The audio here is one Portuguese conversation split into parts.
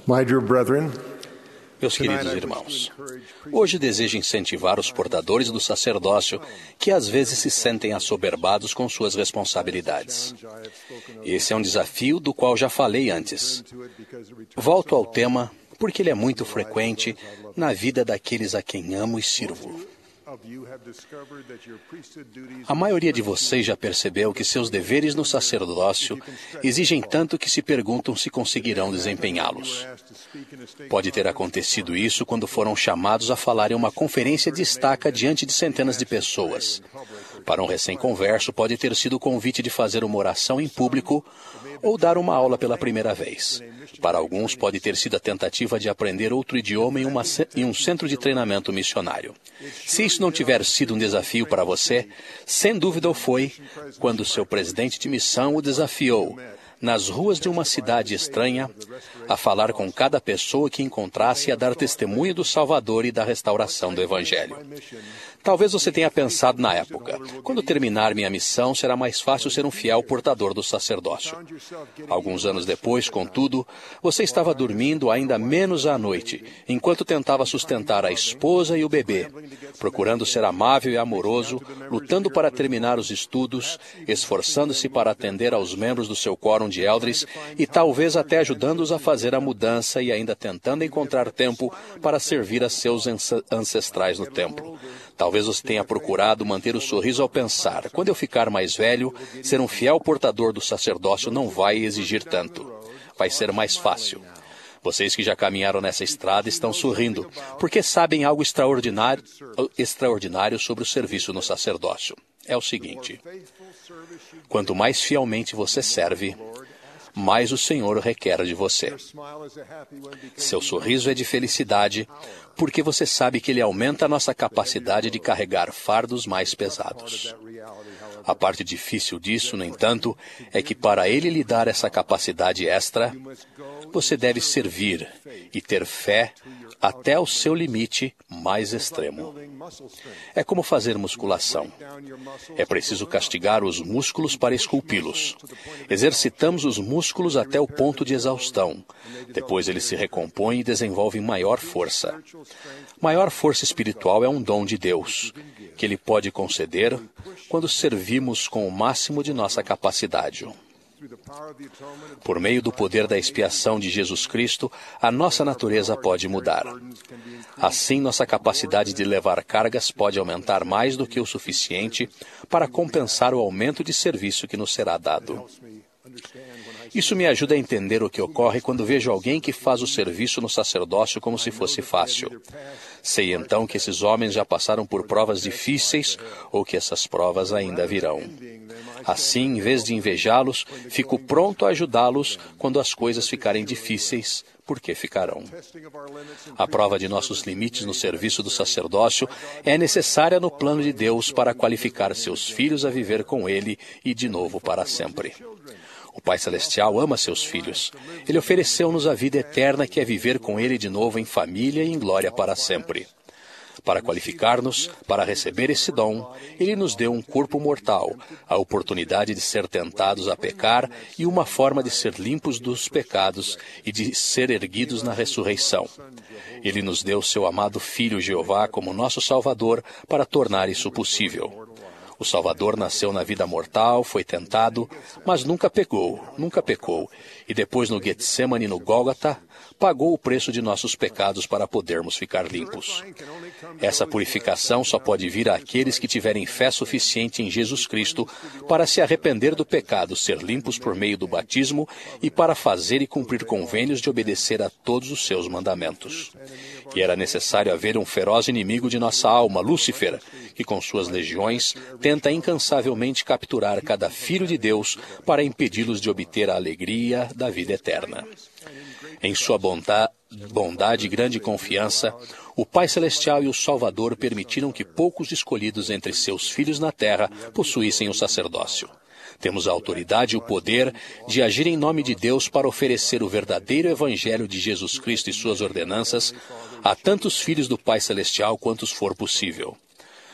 My dear brethren, Meus queridos irmãos, hoje desejo incentivar os portadores do sacerdócio que às vezes se sentem assoberbados com suas responsabilidades. Esse é um desafio do qual já falei antes. Volto ao tema porque ele é muito frequente na vida daqueles a quem amo e sirvo. A maioria de vocês já percebeu que seus deveres no sacerdócio exigem tanto que se perguntam se conseguirão desempenhá-los. Pode ter acontecido isso quando foram chamados a falar em uma conferência de estaca diante de centenas de pessoas. Para um recém-converso, pode ter sido o convite de fazer uma oração em público ou dar uma aula pela primeira vez. Para alguns, pode ter sido a tentativa de aprender outro idioma em um centro de treinamento missionário. Se isso não tiver sido um desafio para você, sem dúvida o foi quando seu presidente de missão o desafiou, nas ruas de uma cidade estranha, a falar com cada pessoa que encontrasse e a dar testemunho do Salvador e da restauração do Evangelho. Talvez você tenha pensado na época, quando terminar minha missão, será mais fácil ser um fiel portador do sacerdócio. Alguns anos depois, contudo, você estava dormindo ainda menos à noite, enquanto tentava sustentar a esposa e o bebê, procurando ser amável e amoroso, lutando para terminar os estudos, esforçando-se para atender aos membros do seu quórum de eldres e talvez até ajudando-os a fazer a mudança e ainda tentando encontrar tempo para servir a seus ancestrais no templo. Talvez você tenha procurado manter o sorriso ao pensar, quando eu ficar mais velho, ser um fiel portador do sacerdócio não vai exigir tanto. Vai ser mais fácil. Vocês que já caminharam nessa estrada estão sorrindo, porque sabem algo extraordinário sobre o serviço no sacerdócio. É o seguinte: quanto mais fielmente você serve, mais o Senhor requer de você. Seu sorriso é de felicidade, porque você sabe que ele aumenta a nossa capacidade de carregar fardos mais pesados. A parte difícil disso, no entanto, é que para ele lhe dar essa capacidade extra, você deve servir e ter fé até o seu limite mais extremo. É como fazer musculação. É preciso castigar os músculos para esculpi-los. Exercitamos os músculos até o ponto de exaustão. Depois eles se recompõem e desenvolvem maior força. Maior força espiritual é um dom de Deus, que Ele pode conceder quando servimos com o máximo de nossa capacidade. Por meio do poder da expiação de Jesus Cristo, a nossa natureza pode mudar. Assim, nossa capacidade de levar cargas pode aumentar mais do que o suficiente para compensar o aumento de serviço que nos será dado. Isso me ajuda a entender o que ocorre quando vejo alguém que faz o serviço no sacerdócio como se fosse fácil. Sei então que esses homens já passaram por provas difíceis ou que essas provas ainda virão. Assim, em vez de invejá-los, fico pronto a ajudá-los quando as coisas ficarem difíceis, porque ficarão. A prova de nossos limites no serviço do sacerdócio é necessária no plano de Deus para qualificar seus filhos a viver com Ele e de novo para sempre. O Pai Celestial ama seus filhos. Ele ofereceu-nos a vida eterna, que é viver com Ele de novo em família e em glória para sempre. Para qualificar-nos para receber esse dom, Ele nos deu um corpo mortal, a oportunidade de ser tentados a pecar e uma forma de ser limpos dos pecados e de ser erguidos na ressurreição. Ele nos deu seu amado Filho Jeová como nosso Salvador para tornar isso possível. O Salvador nasceu na vida mortal, foi tentado, mas nunca pecou, e depois no Getsemane e no Gólgota, pagou o preço de nossos pecados para podermos ficar limpos. Essa purificação só pode vir àqueles que tiverem fé suficiente em Jesus Cristo para se arrepender do pecado, ser limpos por meio do batismo e para fazer e cumprir convênios de obedecer a todos os seus mandamentos. E era necessário haver um feroz inimigo de nossa alma, Lúcifer, que com suas legiões tenta incansavelmente capturar cada filho de Deus para impedi-los de obter a alegria da vida eterna. Em sua bondade e grande confiança, o Pai Celestial e o Salvador permitiram que poucos escolhidos entre seus filhos na terra possuíssem o sacerdócio. Temos a autoridade e o poder de agir em nome de Deus para oferecer o verdadeiro Evangelho de Jesus Cristo e suas ordenanças a tantos filhos do Pai Celestial quantos for possível.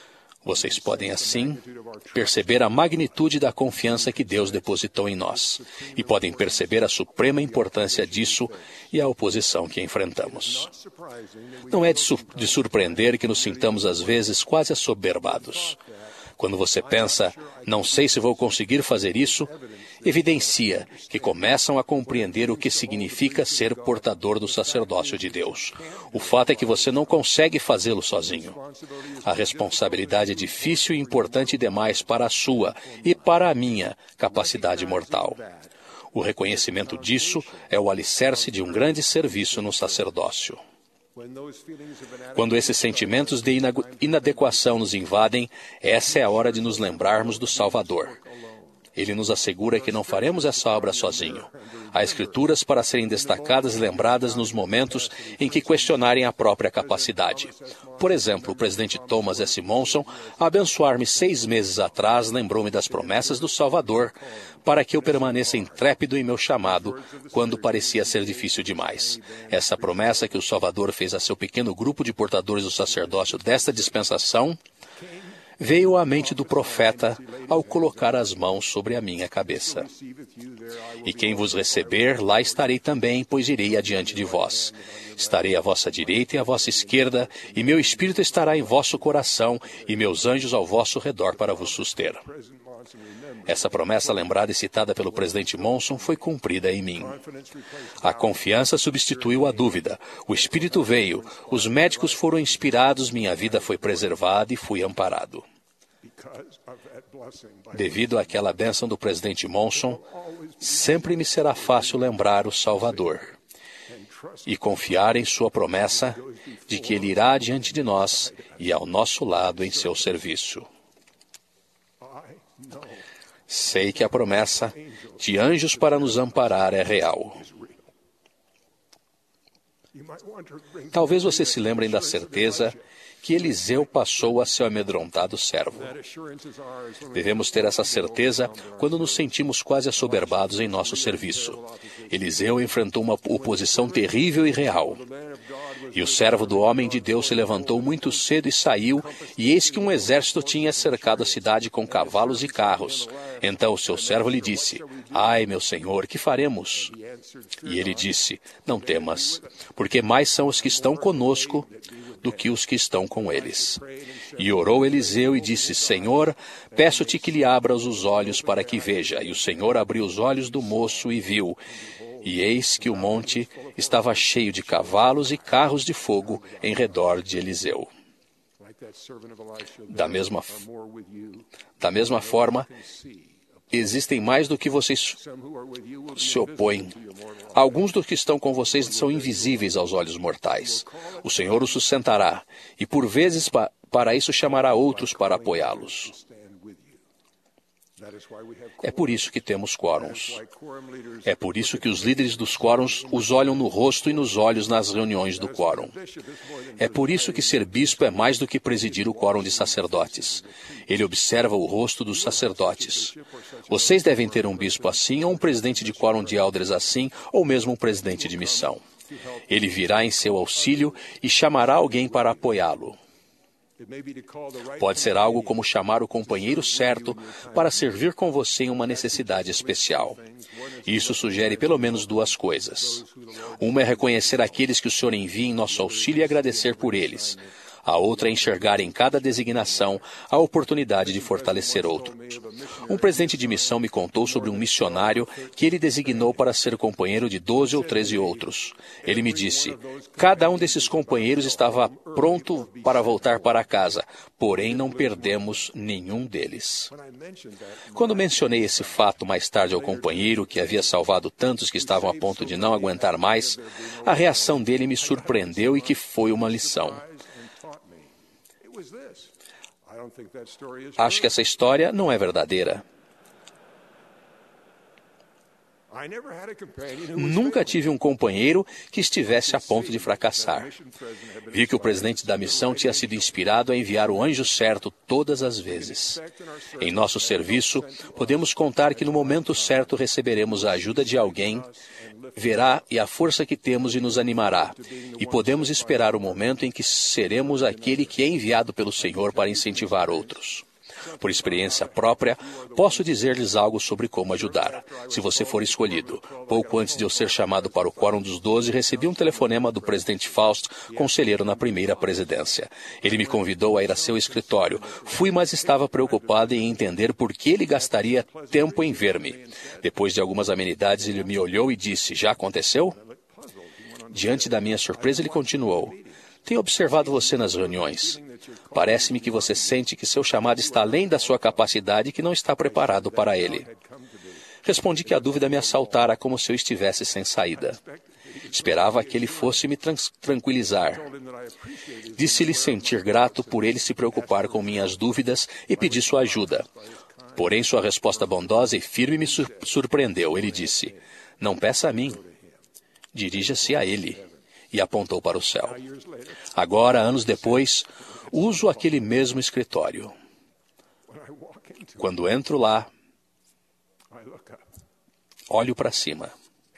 Vocês podem, assim, perceber a magnitude da confiança que Deus depositou em nós e podem perceber a suprema importância disso e a oposição que enfrentamos. Não é de surpreender que nos sintamos, às vezes, quase assoberbados. Quando você pensa, não sei se vou conseguir fazer isso, evidencia que começam a compreender o que significa ser portador do sacerdócio de Deus. O fato é que você não consegue fazê-lo sozinho. A responsabilidade é difícil e importante demais para a sua e para a minha capacidade mortal. O reconhecimento disso é o alicerce de um grande serviço no sacerdócio. Quando esses sentimentos de inadequação nos invadem, essa é a hora de nos lembrarmos do Salvador. Ele nos assegura que não faremos essa obra sozinho. Há escrituras para serem destacadas e lembradas nos momentos em que questionarem a própria capacidade. Por exemplo, o presidente Thomas S. Monson, a abençoar-me 6 meses atrás, lembrou-me das promessas do Salvador para que eu permaneça intrépido em meu chamado quando parecia ser difícil demais. Essa promessa que o Salvador fez a seu pequeno grupo de portadores do sacerdócio desta dispensação veio à mente do profeta ao colocar as mãos sobre a minha cabeça. E quem vos receber, lá estarei também, pois irei adiante de vós. Estarei à vossa direita e à vossa esquerda, e meu espírito estará em vosso coração, e meus anjos ao vosso redor para vos suster. Essa promessa lembrada e citada pelo presidente Monson foi cumprida em mim. A confiança substituiu a dúvida. O Espírito veio, os médicos foram inspirados, minha vida foi preservada e fui amparado. Devido àquela bênção do presidente Monson, sempre me será fácil lembrar o Salvador e confiar em sua promessa de que Ele irá diante de nós e ao nosso lado em seu serviço. Sei que a promessa de anjos para nos amparar é real. Talvez vocês se lembrem da certeza que Eliseu passou a seu amedrontado servo. Devemos ter essa certeza quando nos sentimos quase assoberbados em nosso serviço. Eliseu enfrentou uma oposição terrível e real. E o servo do homem de Deus se levantou muito cedo e saiu, e eis que um exército tinha cercado a cidade com cavalos e carros. Então o seu servo lhe disse: Ai, meu senhor, que faremos? E ele disse: Não temas, porque mais são os que estão conosco do que os que estão com eles. E orou Eliseu e disse: Senhor, peço-te que lhe abras os olhos para que veja. E o Senhor abriu os olhos do moço e viu. E eis que o monte estava cheio de cavalos e carros de fogo em redor de Eliseu. Da mesma forma, existem mais do que vocês se opõem. Alguns dos que estão com vocês são invisíveis aos olhos mortais. O Senhor os sustentará, e por vezes para isso chamará outros para apoiá-los. É por isso que temos quórums. É por isso que os líderes dos quórums os olham no rosto e nos olhos nas reuniões do quórum. É por isso que ser bispo é mais do que presidir o quórum de sacerdotes. Ele observa o rosto dos sacerdotes. Vocês devem ter um bispo assim, ou um presidente de quórum de elders assim, ou mesmo um presidente de missão. Ele virá em seu auxílio e chamará alguém para apoiá-lo. Pode ser algo como chamar o companheiro certo para servir com você em uma necessidade especial. Isso sugere pelo menos 2 coisas. Uma é reconhecer aqueles que o Senhor envia em nosso auxílio e agradecer por eles. A outra é enxergar em cada designação a oportunidade de fortalecer outros. Um presidente de missão me contou sobre um missionário que ele designou para ser companheiro de 12 ou 13 outros. Ele me disse: cada um desses companheiros estava pronto para voltar para casa, porém não perdemos nenhum deles. Quando mencionei esse fato mais tarde ao companheiro que havia salvado tantos que estavam a ponto de não aguentar mais, a reação dele me surpreendeu e que foi uma lição. Acho que essa história não é verdadeira. Nunca tive um companheiro que estivesse a ponto de fracassar. Vi que o presidente da missão tinha sido inspirado a enviar o anjo certo todas as vezes. Em nosso serviço, podemos contar que no momento certo receberemos a ajuda de alguém, verá e a força que temos e nos animará. E podemos esperar o momento em que seremos aquele que é enviado pelo Senhor para incentivar outros. Por experiência própria, posso dizer-lhes algo sobre como ajudar, se você for escolhido. Pouco antes de eu ser chamado para o Quórum dos 12, recebi um telefonema do presidente Fausto, conselheiro na primeira presidência. Ele me convidou a ir a seu escritório. Fui, mas estava preocupado em entender por que ele gastaria tempo em ver-me. Depois de algumas amenidades, ele me olhou e disse, já aconteceu? Diante da minha surpresa, ele continuou, tenho observado você nas reuniões. Parece-me que você sente que seu chamado está além da sua capacidade e que não está preparado para ele. Respondi que a dúvida me assaltara como se eu estivesse sem saída. Esperava que ele fosse me tranquilizar. Disse-lhe sentir grato por ele se preocupar com minhas dúvidas e pedi sua ajuda. Porém, sua resposta bondosa e firme me surpreendeu. Ele disse, não peça a mim, dirija-se a ele. E apontou para o céu. Agora, anos depois, uso aquele mesmo escritório. Quando entro lá, olho para cima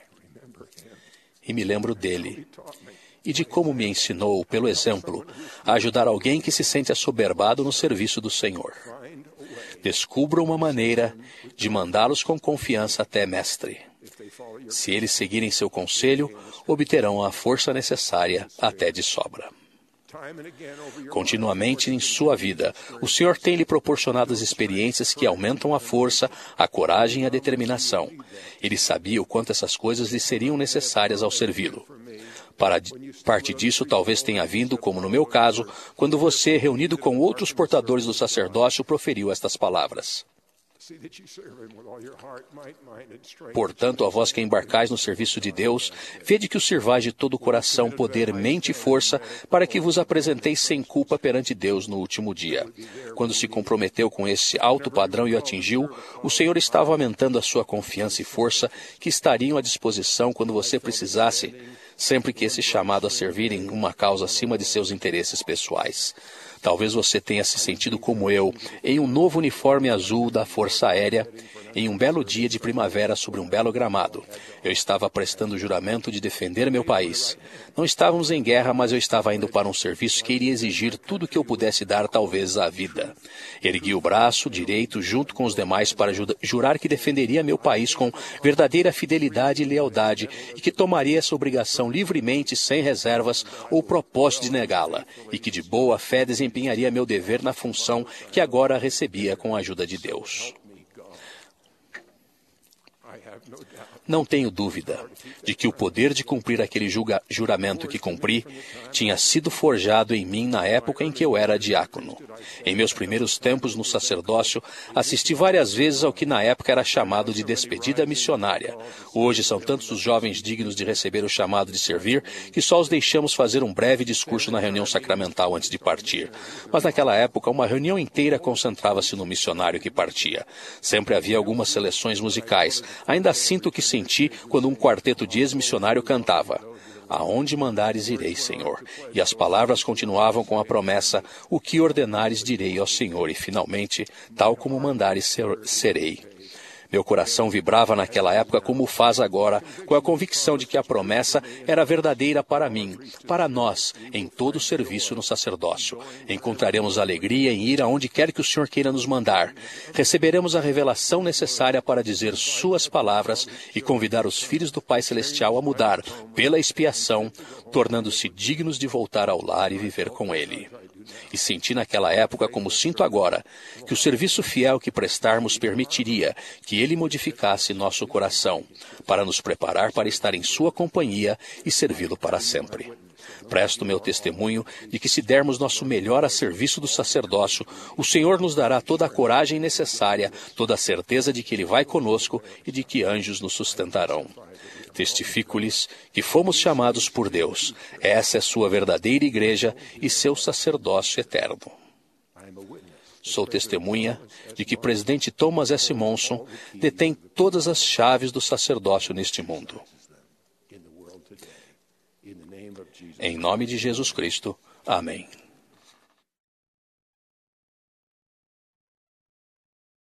e me lembro dele e de como me ensinou, pelo exemplo, a ajudar alguém que se sente assoberbado no serviço do Senhor. Descubro uma maneira de mandá-los com confiança até mestre. Se eles seguirem seu conselho, obterão a força necessária até de sobra. Continuamente em sua vida, o Senhor tem lhe proporcionado as experiências que aumentam a força, a coragem e a determinação. Ele sabia o quanto essas coisas lhe seriam necessárias ao servi-lo. Parte disso talvez tenha vindo, como no meu caso, quando você, reunido com outros portadores do sacerdócio, proferiu estas palavras. Portanto, a vós que embarcais no serviço de Deus, vede que o sirvais de todo o coração, poder, mente e força, para que vos apresenteis sem culpa perante Deus no último dia. Quando se comprometeu com esse alto padrão e o atingiu, o Senhor estava aumentando a sua confiança e força, que estariam à disposição quando você precisasse, sempre que esse chamado a servir em uma causa acima de seus interesses pessoais. Talvez você tenha se sentido como eu, em um novo uniforme azul da Força Aérea, em um belo dia de primavera sobre um belo gramado. Eu estava prestando o juramento de defender meu país. Não estávamos em guerra, mas eu estava indo para um serviço que iria exigir tudo o que eu pudesse dar, talvez a vida. Ergui o braço direito junto com os demais para jurar que defenderia meu país com verdadeira fidelidade e lealdade e que tomaria essa obrigação livremente, sem reservas ou propósito de negá-la, e que de boa fé desempenharia meu dever na função que agora recebia com a ajuda de Deus. Não tenho dúvida de que o poder de cumprir aquele juramento que cumpri tinha sido forjado em mim na época em que eu era diácono. Em meus primeiros tempos no sacerdócio, assisti várias vezes ao que na época era chamado de despedida missionária. Hoje são tantos os jovens dignos de receber o chamado de servir que só os deixamos fazer um breve discurso na reunião sacramental antes de partir. Mas naquela época, uma reunião inteira concentrava-se no missionário que partia. Sempre havia algumas seleções musicais. Ainda sinto o que senti quando um quarteto de ex-missionário cantava: Aonde mandares irei, Senhor. E as palavras continuavam com a promessa: O que ordenares direi ao Senhor. E finalmente, tal como mandares serei. Meu coração vibrava naquela época como faz agora, com a convicção de que a promessa era verdadeira para mim, para nós, em todo o serviço no sacerdócio. Encontraremos alegria em ir aonde quer que o Senhor queira nos mandar. Receberemos a revelação necessária para dizer suas palavras e convidar os filhos do Pai Celestial a mudar, pela expiação, tornando-se dignos de voltar ao lar e viver com Ele. E senti naquela época, como sinto agora, que o serviço fiel que prestarmos permitiria que Ele modificasse nosso coração, para nos preparar para estar em Sua companhia e servi-lo para sempre. Presto meu testemunho de que se dermos nosso melhor a serviço do sacerdócio, o Senhor nos dará toda a coragem necessária, toda a certeza de que Ele vai conosco e de que anjos nos sustentarão. Testifico-lhes que fomos chamados por Deus. Essa é sua verdadeira igreja e seu sacerdócio eterno. Sou testemunha de que presidente Thomas S. Monson detém todas as chaves do sacerdócio neste mundo. Em nome de Jesus Cristo. Amém.